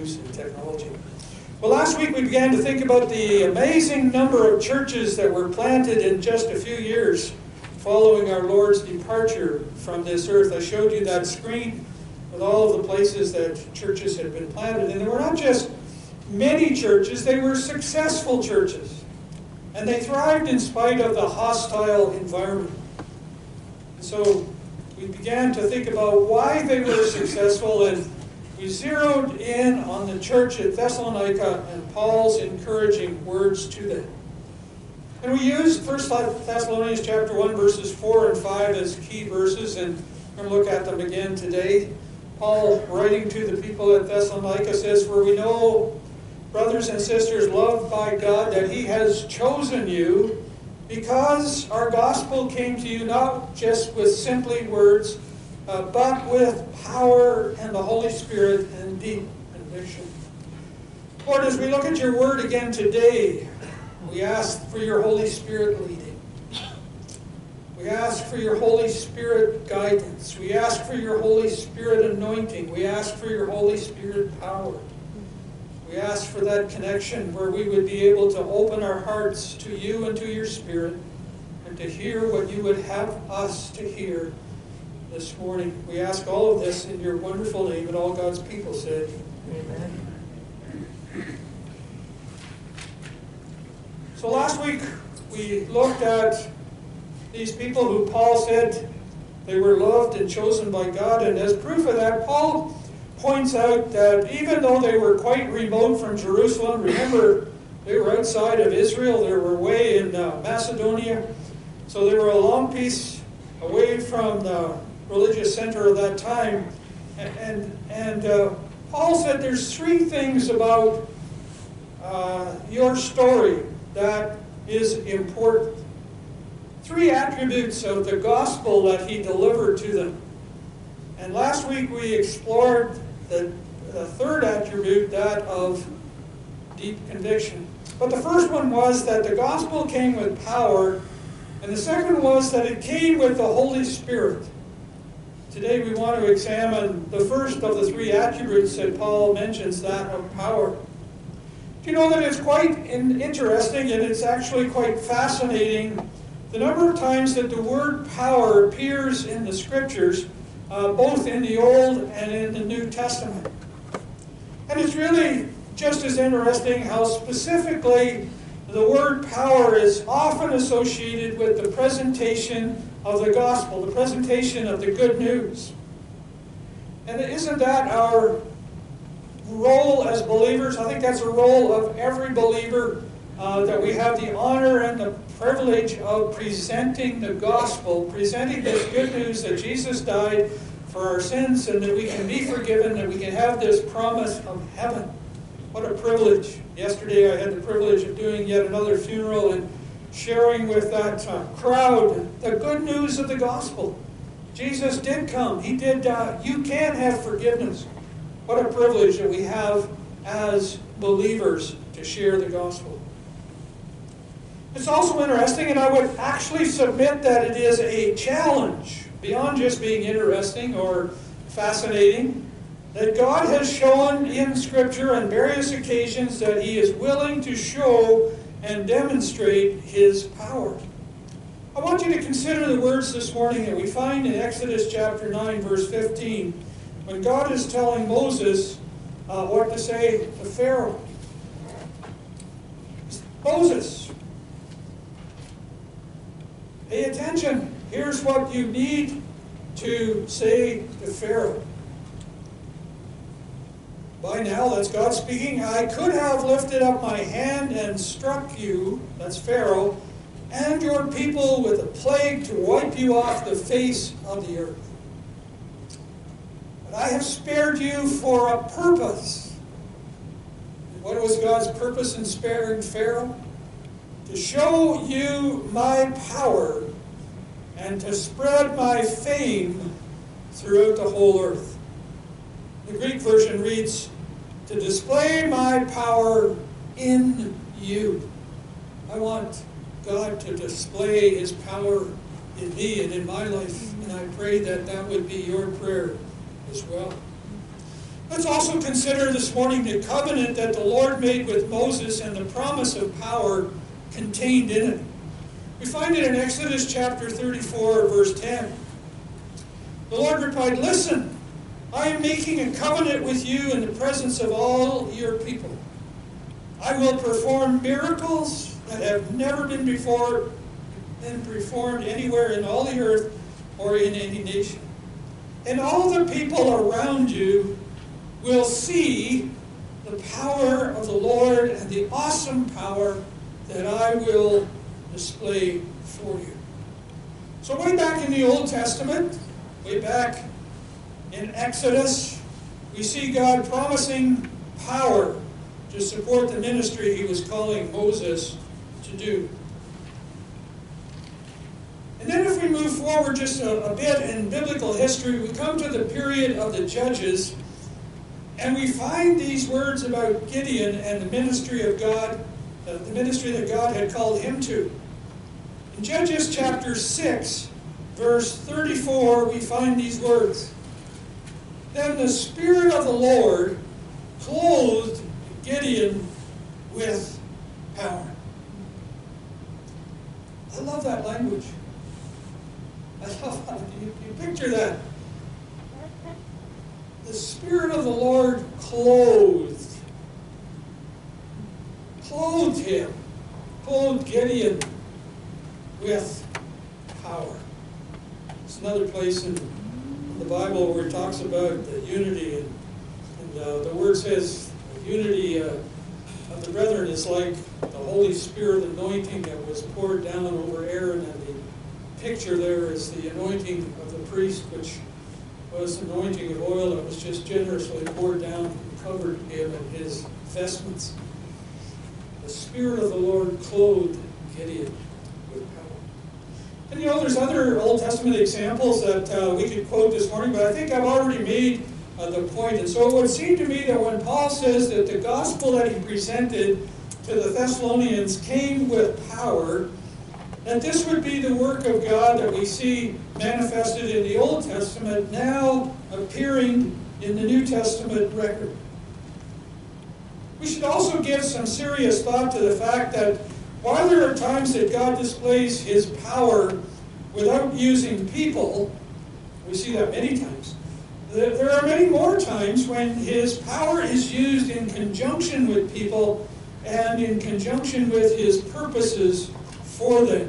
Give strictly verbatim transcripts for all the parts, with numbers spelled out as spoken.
news and technology. Well, last week we began to think about the amazing number of churches that were planted in just a few years following our Lord's departure from this earth. I showed you that screen with all of the places that churches had been planted. And they were not just many churches, they were successful churches. And they thrived in spite of the hostile environment. And so we began to think about why they were successful, and we zeroed in on the church at Thessalonica and Paul's encouraging words to them. And we used First Thessalonians chapter one, verses four and five as key verses, and we're going to look at them again today. Paul, writing to the people at Thessalonica, says, "For we know, brothers and sisters, loved by God, that He has chosen you, because our gospel came to you not just with simply words, uh, but with power and the Holy Spirit and deep conviction." Lord, as we look at your word again today, we ask for your Holy Spirit leading. We ask for your Holy Spirit guidance. We ask for your Holy Spirit anointing. We ask for your Holy Spirit power. We ask for that connection where we would be able to open our hearts to you and to your Spirit and to hear what you would have us to hear this morning. We ask all of this in your wonderful name, and all God's people said, amen. So last week we looked at these people who Paul said they were loved and chosen by God, and as proof of that, Paul points out that even though they were quite remote from Jerusalem, remember, they were outside of Israel, they were way in uh, Macedonia, so they were a long piece away from the religious center of that time. And, and, and uh, Paul said there's three things about uh, your story that is important. Three attributes of the gospel that he delivered to them. And last week we explored the, the third attribute, that of deep conviction. But the first one was that the gospel came with power, and the second was that it came with the Holy Spirit. Today we want to examine the first of the three attributes that Paul mentions, that of power. Do you know that it's quite in interesting, and it's actually quite fascinating, the number of times that the word power appears in the Scriptures, Uh, both in the Old and in the New Testament. And it's really just as interesting how specifically the word power is often associated with the presentation of the gospel, the presentation of the good news. And isn't that our role as believers? I think that's a role of every believer, uh, that we have the honor and the privilege of presenting the gospel, presenting this good news that Jesus died for our sins and that we can be forgiven, that we can have this promise of heaven. What a privilege. Yesterday I had the privilege of doing yet another funeral and sharing with that uh, crowd the good news of the gospel. Jesus did come. He did die. You can have forgiveness. What a privilege that we have as believers to share the gospel. It's also interesting, and I would actually submit that it is a challenge, beyond just being interesting or fascinating, that God has shown in Scripture on various occasions that He is willing to show and demonstrate His power. I want you to consider the words this morning that we find in Exodus chapter nine, verse fifteen, when God is telling Moses uh, what to say to Pharaoh. Moses, pay attention. Here's what you need to say to Pharaoh. By now, that's God speaking, I could have lifted up my hand and struck you, that's Pharaoh, and your people with a plague to wipe you off the face of the earth. But I have spared you for a purpose. And what was God's purpose in sparing Pharaoh? To show you my power and to spread my fame throughout the whole earth. The Greek version reads, to display my power in you. I want God to display His power in me and in my life, and I pray that that would be your prayer as well. Let's also consider this morning the covenant that the Lord made with Moses and the promise of power contained in it. We find it in Exodus chapter thirty-four, verse ten. The Lord replied, "Listen, I am making a covenant with you in the presence of all your people. I will perform miracles that have never been before been performed anywhere in all the earth or in any nation. And all the people around you will see the power of the Lord and the awesome power that I will display for you." So way back in the Old Testament, way back in Exodus, we see God promising power to support the ministry he was calling Moses to do. And then if we move forward just a, a bit in biblical history, we come to the period of the Judges, and we find these words about Gideon and the ministry of God, uh, the ministry that God had called him to. In Judges chapter six, verse thirty-four, we find these words. "Then the Spirit of the Lord clothed Gideon with power." I love that language. I love that. You, you picture that. The Spirit of the Lord clothed. Clothed him. Clothed Gideon with power. It's another place in the Bible where it talks about the unity. And, and uh, the word says unity uh, of the brethren is like the Holy Spirit anointing that was poured down over Aaron, and the picture there is the anointing of the priest, which was anointing of oil that was just generously poured down and covered him and his vestments. The Spirit of the Lord clothed Gideon with power. And you know, there's other Old Testament examples that uh, we could quote this morning, but I think I've already made uh, the point. And so it would seem to me that when Paul says that the gospel that he presented to the Thessalonians came with power, that this would be the work of God that we see manifested in the Old Testament, now appearing in the New Testament record. We should also give some serious thought to the fact that while there are times that God displays his power without using people, we see that many times, there are many more times when his power is used in conjunction with people and in conjunction with his purposes for them.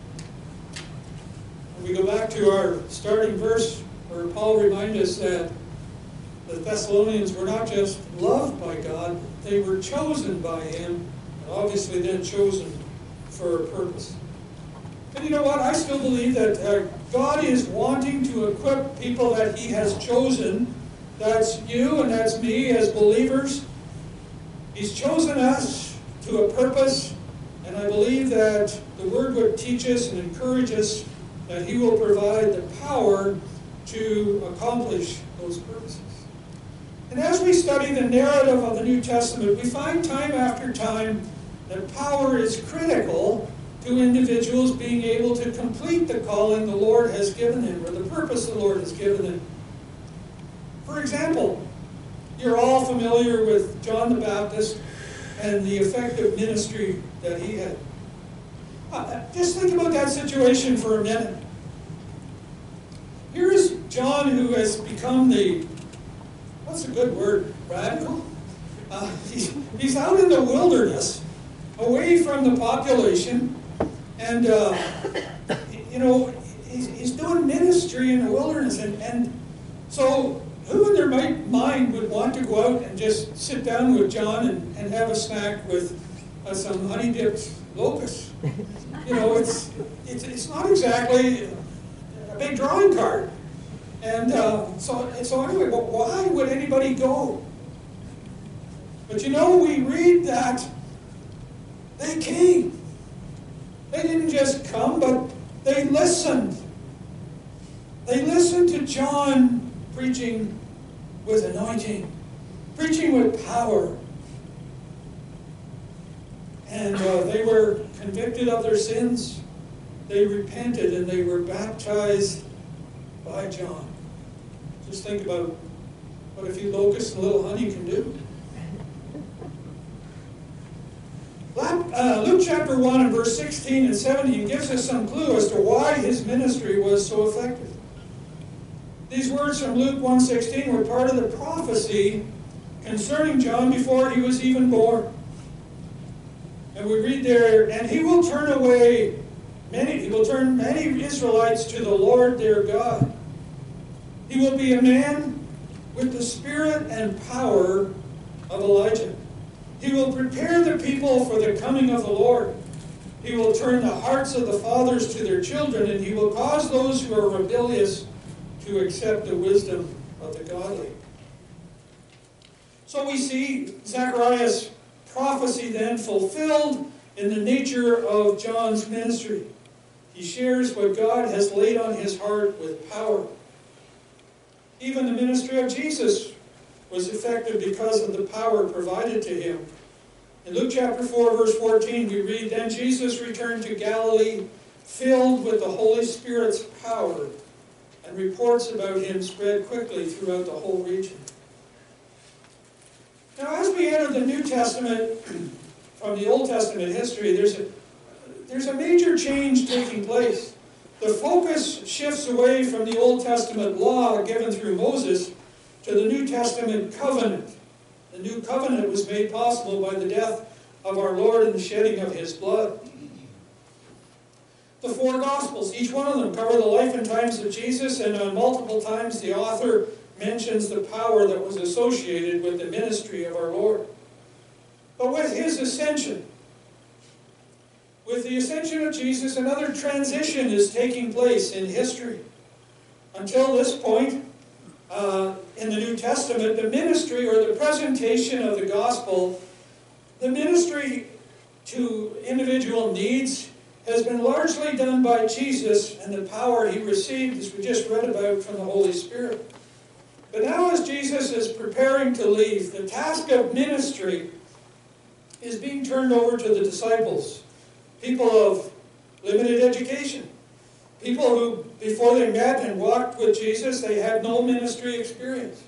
When we go back to our starting verse where Paul reminds us that the Thessalonians were not just loved by God, they were chosen by him, and obviously then chosen for a purpose. And you know what? I still believe that uh, God is wanting to equip people that he has chosen. That's you and that's me as believers. He's chosen us to a purpose, and I believe that the Word would teach us and encourage us that he will provide the power to accomplish those purposes. And as we study the narrative of the New Testament, we find time after time that power is critical to individuals being able to complete the calling the Lord has given them, or the purpose the Lord has given them. For example, you're all familiar with John the Baptist and the effective ministry that he had. Uh, just think about that situation for a minute. Here's John, who has become the, what's a good word, radical? Uh, he's, he's out in the wilderness, away from the population, and, uh, you know, he's, he's doing ministry in the wilderness, and, and so who in their right mind would want to go out and just sit down with John and, and have a snack with uh, some honey-dipped locusts? You know, it's, it's, it's not exactly a big drawing card. And uh, so, so anyway, but why would anybody go? But you know, we read that they came. They didn't just come, but they listened. They listened to John preaching with anointing, preaching with power. And uh, they were convicted of their sins. They repented and they were baptized by John. Just think about what a few locusts and a little honey can do. Uh, Luke chapter one and verse sixteen and seventeen gives us some clue as to why his ministry was so effective. These words from Luke one sixteen were part of the prophecy concerning John before he was even born. And we read there, and he will turn away many, he will turn many Israelites to the Lord their God. He will be a man with the spirit and power of Elijah. He will prepare the people for the coming of the Lord. He will turn the hearts of the fathers to their children, and he will cause those who are rebellious to accept the wisdom of the godly. So we see Zechariah's prophecy then fulfilled in the nature of John's ministry. He shares what God has laid on his heart with power. Even the ministry of Jesus was effective because of the power provided to him. In Luke chapter four, verse fourteen, we read, "Then Jesus returned to Galilee, filled with the Holy Spirit's power, and reports about him spread quickly throughout the whole region." Now, as we enter the New Testament from the Old Testament history, there's a, there's a major change taking place. The focus shifts away from the Old Testament law given through Moses to the New Testament covenant. The new covenant was made possible by the death of our Lord and the shedding of his blood. The four Gospels, each one of them, cover the life and times of Jesus, and on multiple times the author mentions the power that was associated with the ministry of our Lord. But with his ascension, with the ascension of Jesus, another transition is taking place in history. Until this point, uh, in the New Testament, the ministry or the presentation of the gospel, the ministry to individual needs, has been largely done by Jesus and the power he received, as we just read about, from the Holy Spirit. But now as Jesus is preparing to leave, the task of ministry is being turned over to the disciples, people of limited education, people who, before they met and walked with Jesus, they had no ministry experience.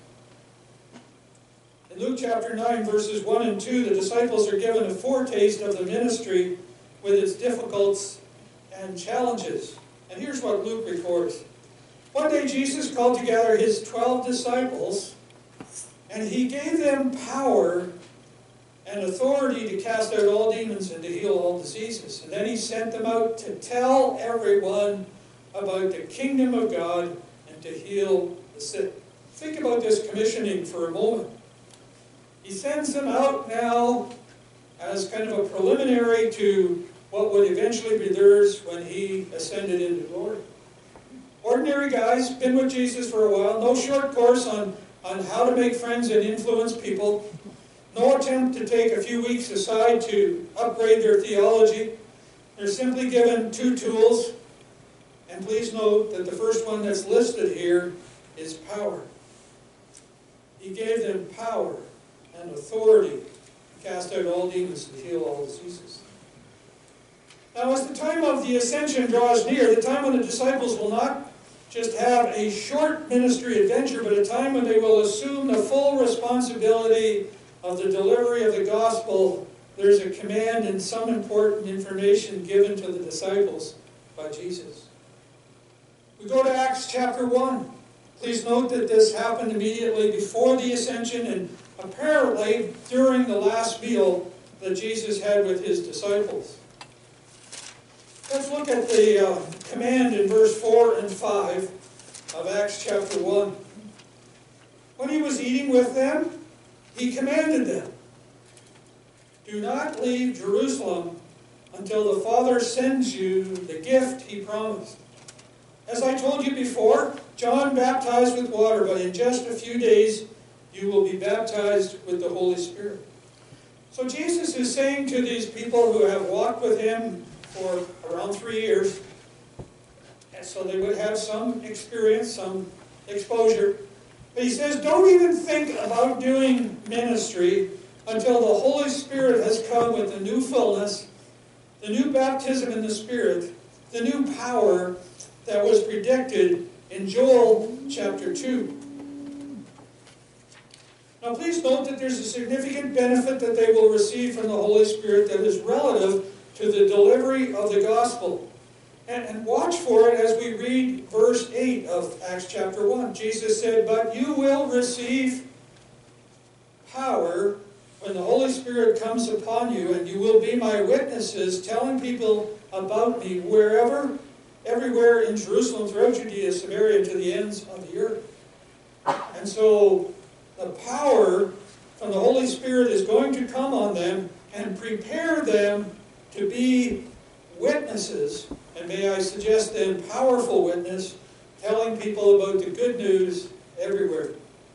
In Luke chapter nine, verses one and two, the disciples are given a foretaste of the ministry with its difficulties and challenges. And here's what Luke records. One day Jesus called together his twelve disciples, and he gave them power and authority to cast out all demons and to heal all diseases. And then he sent them out to tell everyone about the kingdom of God and to heal the sick. Think about this commissioning for a moment. He sends them out now as kind of a preliminary to what would eventually be theirs when he ascended into glory. Ordinary guys, been with Jesus for a while, no short course on, on how to make friends and influence people, no attempt to take a few weeks aside to upgrade their theology. They're simply given two tools, and please note that the first one that's listed here is power. He gave them power and authority to cast out all demons and heal all diseases. Now, as the time of the ascension draws near, the time when the disciples will not just have a short ministry adventure, but a time when they will assume the full responsibility of the delivery of the gospel, there's a command and some important information given to the disciples by Jesus. We go to Acts chapter one. Please note that this happened immediately before the ascension and apparently during the last meal that Jesus had with his disciples. Let's look at the uh, command in verse four and five of Acts chapter one. When he was eating with them, he commanded them, "Do not leave Jerusalem until the Father sends you the gift he promised. As I told you before, John baptized with water, but in just a few days you will be baptized with the Holy Spirit." So Jesus is saying to these people who have walked with him for around three years, and so they would have some experience, some exposure. But he says, don't even think about doing ministry until the Holy Spirit has come with the new fullness, the new baptism in the Spirit, the new power that was predicted in Joel chapter two. Now please note that there's a significant benefit that they will receive from the Holy Spirit that is relative to the delivery of the gospel. And, and watch for it as we read verse eight of Acts chapter one. Jesus said, "But you will receive power when the Holy Spirit comes upon you, and you will be my witnesses, telling people about me wherever, everywhere in Jerusalem, throughout Judea, Samaria, to the ends of the earth." And so the power from the Holy Spirit is going to come on them and prepare them to be witnesses, and may I suggest then powerful witness, telling people about the good news everywhere.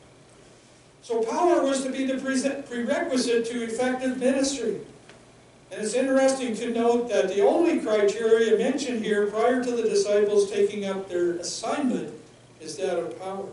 So power was to be the prerequisite to effective ministry. And it's interesting to note that the only criteria mentioned here prior to the disciples taking up their assignment is that of power.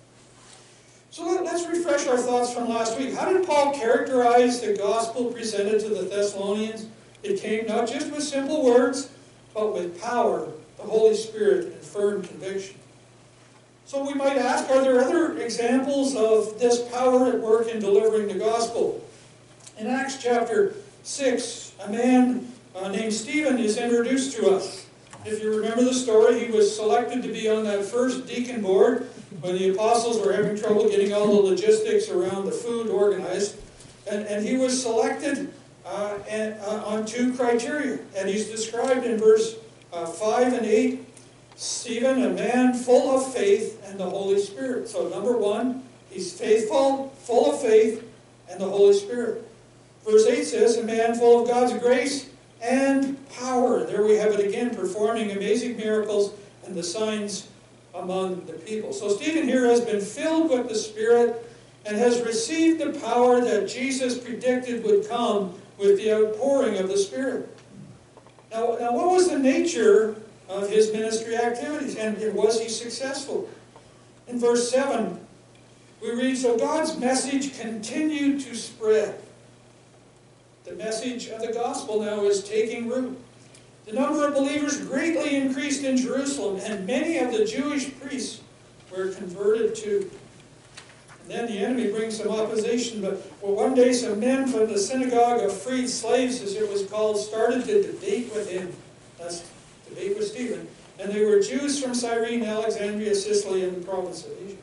So let's refresh our thoughts from last week. How did Paul characterize the gospel presented to the Thessalonians? It came not just with simple words, but with power, the Holy Spirit, and firm conviction. So we might ask, are there other examples of this power at work in delivering the gospel? In Acts chapter six, a man uh, named Stephen is introduced to us. If you remember the story, he was selected to be on that first deacon board when the apostles were having trouble getting all the logistics around the food organized. And, and he was selected uh, and, uh, on two criteria. And he's described in verse uh, five and eight. Stephen, a man full of faith and the Holy Spirit. So number one, he's faithful, full of faith, and the Holy Spirit. Verse eight says, a man full of God's grace and power. There we have it again, performing amazing miracles and the signs among the people. So Stephen here has been filled with the Spirit and has received the power that Jesus predicted would come with the outpouring of the Spirit. Now, now what was the nature of his ministry activities, and was he successful? In verse seven, we read, so God's message continued to spread. The message of the gospel now is taking root. The number of believers greatly increased in Jerusalem, and many of the Jewish priests were converted too. And then the enemy brings some opposition, but well, one day some men from the synagogue of freed slaves, as it was called, started to debate with him. That's debate with Stephen. And they were Jews from Cyrene, Alexandria, Sicily, and the province of Asia.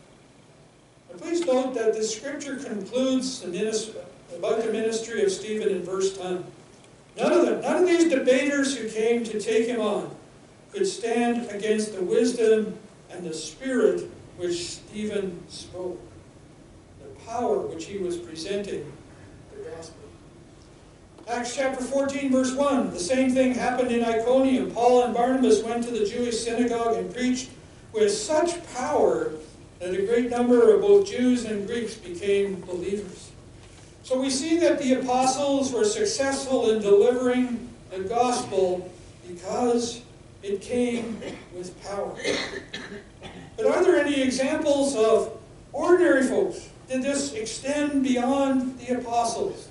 But please note that the scripture concludes the ministry, about the ministry of Stephen in verse ten. None of them, none of these debaters who came to take him on could stand against the wisdom and the spirit which Stephen spoke, the power which he was presenting the gospel. Acts chapter fourteen, verse one, the same thing happened in Iconium. Paul and Barnabas went to the Jewish synagogue and preached with such power that a great number of both Jews and Greeks became believers. So we see that the apostles were successful in delivering the gospel because it came with power. But are there any examples of ordinary folks? Did this extend beyond the apostles?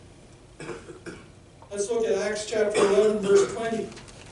Let's look at Acts chapter eleven, verse twenty.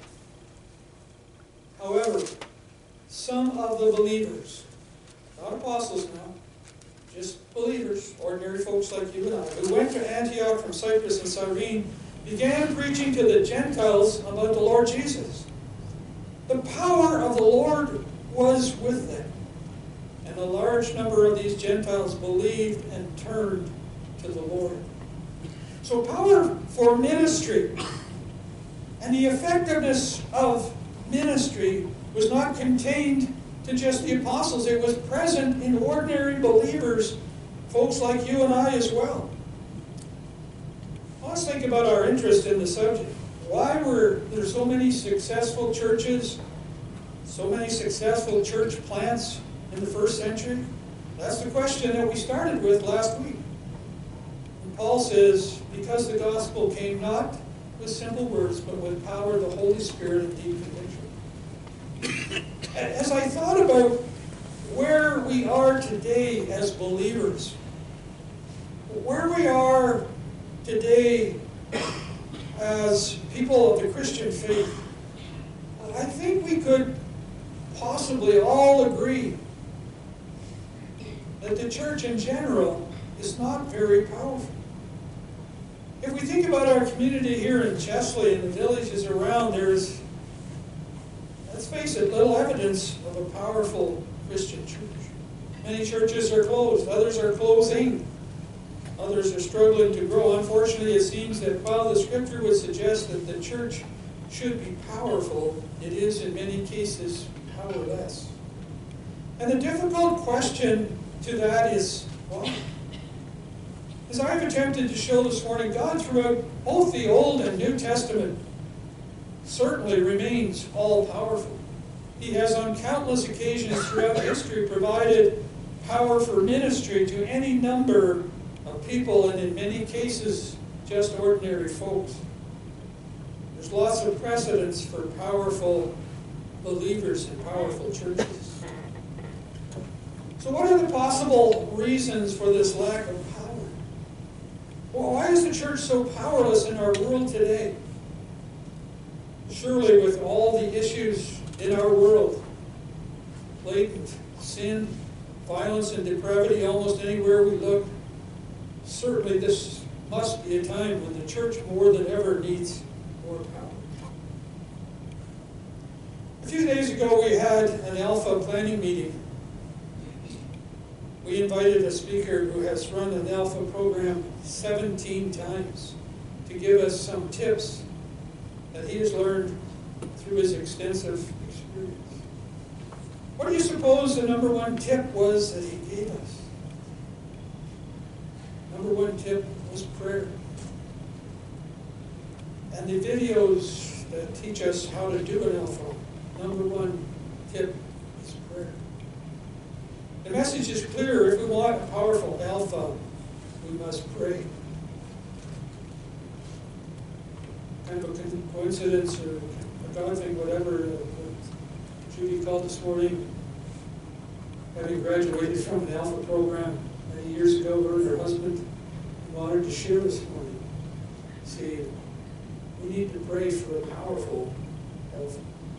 However, some of the believers, not apostles now, just believers, ordinary folks like you and I, who went to Antioch from Cyprus and Cyrene, began preaching to the Gentiles about the Lord Jesus. The power of the Lord was with them, and a large number of these Gentiles believed and turned to the Lord. So power for ministry and the effectiveness of ministry was not contained to just the apostles. It was present in ordinary believers, folks like you and I as well. Let's think about our interest in the subject. Why were there so many successful churches, so many successful church plants in the first century? That's the question that we started with last week. And Paul says, because the gospel came not with simple words, but with power, the Holy Spirit, and deep conviction. As I thought about where we are today as believers, where we are today as people of the Christian faith, I think we could possibly all agree that the church in general is not very powerful. If we think about our community here in Chesley and the villages around, there's, let's face it, little evidence of a powerful Christian church. Many churches are closed, others are closing, others are struggling to grow. Unfortunately, it seems that while the Scripture would suggest that the church should be powerful, it is in many cases powerless. And the difficult question to that is, why? As I've attempted to show this morning, God throughout both the Old and New Testament certainly remains all-powerful. He has on countless occasions throughout history provided power for ministry to any number of people, and in many cases, just ordinary folks. There's lots of precedents for powerful believers in powerful churches. So what are the possible reasons for this lack of power? Well, why is the church so powerless in our world today? Surely with all the issues in our world, blatant sin, violence, and depravity almost anywhere we look, certainly this must be a time when the church more than ever needs more power. A few days ago we had an Alpha planning meeting. We invited a speaker who has run an Alpha program seventeen times to give us some tips that he has learned through his extensive experience. What do you suppose the number one tip was that he gave us? Number one tip was prayer. And the videos that teach us how to do an Alpha, number one tip is prayer. The message is clear. If we want a powerful Alpha, we must pray. Kind of a coincidence or a God thing, whatever uh, Judy called this morning, having graduated from an Alpha program many years ago, her and her husband wanted to share this morning. See, we need to pray for a powerful Alpha.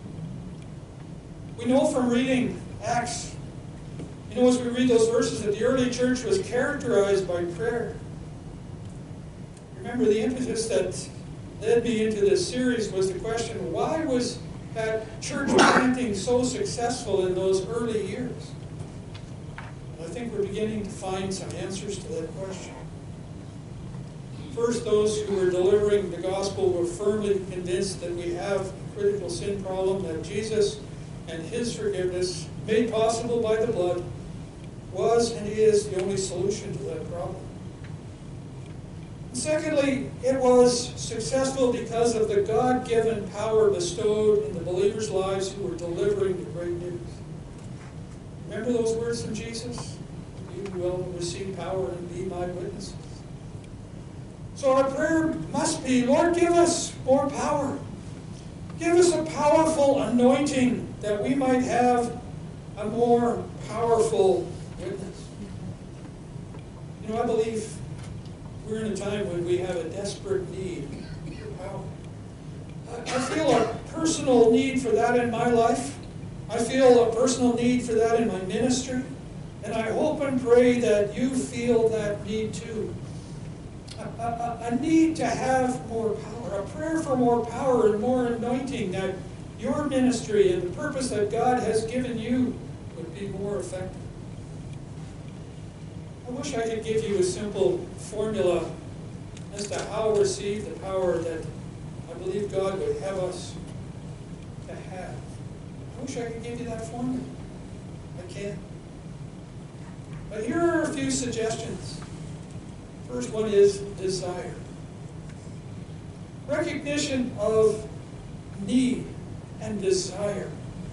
We know from reading Acts, you know, as we read those verses, that the early church was characterized by prayer. Remember, the impetus that led me into this series was the question, why was that church planting so successful in those early years? And I think we're beginning to find some answers to that question. First, those who were delivering the gospel were firmly convinced that we have a critical sin problem, that Jesus and his forgiveness, made possible by the blood, was and is the only solution to that problem. And secondly, it was successful because of the God-given power bestowed in the believers' lives who were delivering the great news. Remember those words from Jesus? You will receive power and be my witnesses. So our prayer must be, Lord, give us more power. Give us a powerful anointing that we might have a more powerful witness. You know, I believe we're in a time when we have a desperate need for power. I, I feel a personal need for that in my life. I feel a personal need for that in my ministry. And I hope and pray that you feel that need too. A, a, a need to have more power, a prayer for more power and more anointing, that your ministry and the purpose that God has given you would be more effective. I wish I could give you a simple formula as to how to receive the power that I believe God would have us to have. I wish I could give you that formula. I can't. But here are a few suggestions. First one is desire. Recognition of need and desire.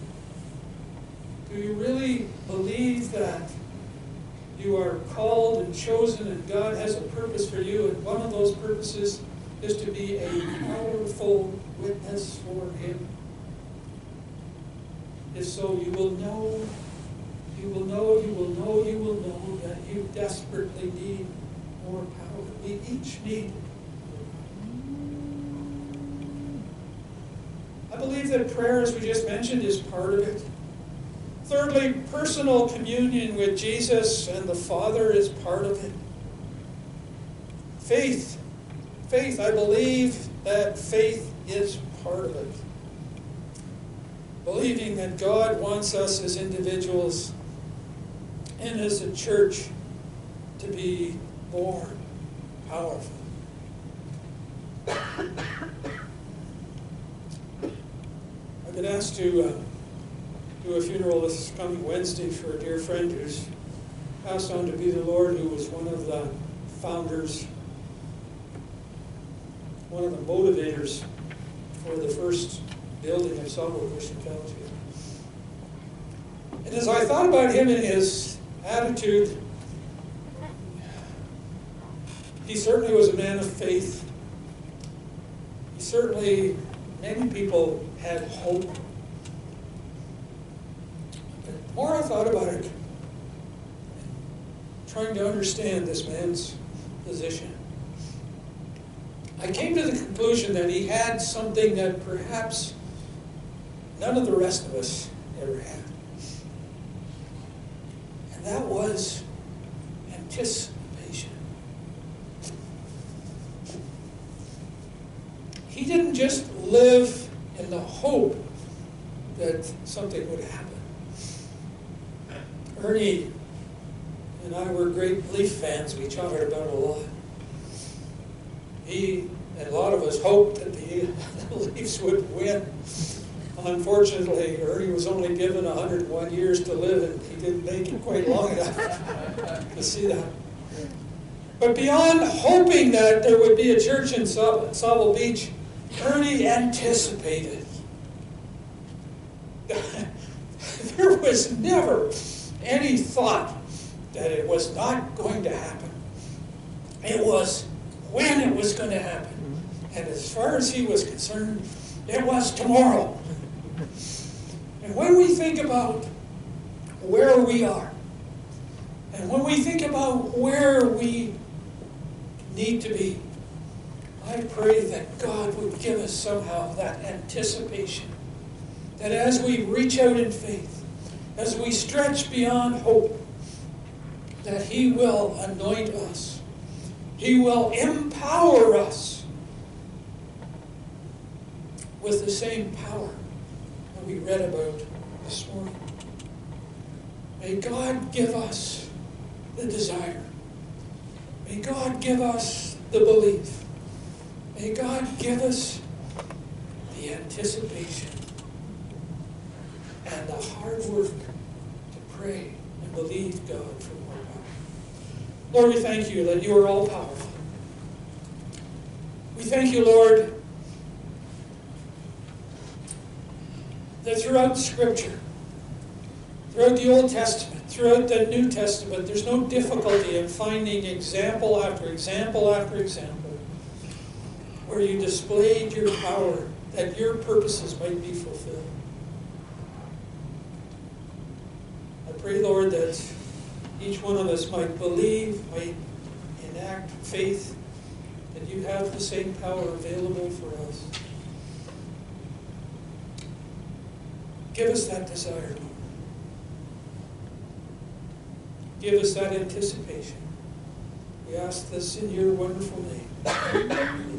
Do you really believe that you are called and chosen and God has a purpose for you, and one of those purposes is to be a powerful witness for Him? If so, you will know, you will know, you will know, you will know that you desperately need more power. We each need. I believe that prayer, as we just mentioned, is part of it. Thirdly, personal communion with Jesus and the Father is part of it. faith, faith, I believe that faith is part of it. Believing that God wants us as individuals and as a church to be more powerful. I've been asked to uh, do a funeral this coming Wednesday for a dear friend who's passed on to be the Lord, who was one of the founders, one of the motivators for the first building of Sauble Christian Fellowship. And as I thought about him and his attitude, he certainly was a man of faith. He certainly, many people had hope. But the more I thought about it, trying to understand this man's position, I came to the conclusion that he had something that perhaps none of the rest of us ever had. And that was anticipation. He didn't just live in the hope that something would happen. Ernie and I were great Leaf fans. We chatted about it a lot. He and a lot of us hoped that the Leafs would win. Unfortunately, Ernie was only given one hundred one years to live, and he didn't make it quite long enough to see that. But beyond hoping that there would be a church in Sauble Beach, Ernie anticipated. There was never any thought that it was not going to happen. It was when it was going to happen. And as far as he was concerned, it was tomorrow. And when we think about where we are, and when we think about where we need to be, I pray that God would give us somehow that anticipation, that as we reach out in faith, as we stretch beyond hope, that He will anoint us. He will empower us with the same power that we read about this morning. May God give us the desire. May God give us the belief. May God give us the anticipation and the hard work to pray and believe God for more power. Lord, we thank you that you are all powerful. We thank you, Lord, that throughout Scripture, throughout the Old Testament, throughout the New Testament, there's no difficulty in finding example after example after example where you displayed your power, that your purposes might be fulfilled. I pray, Lord, that each one of us might believe, might enact faith, that you have the same power available for us. Give us that desire, Lord. Give us that anticipation. We ask this in your wonderful name.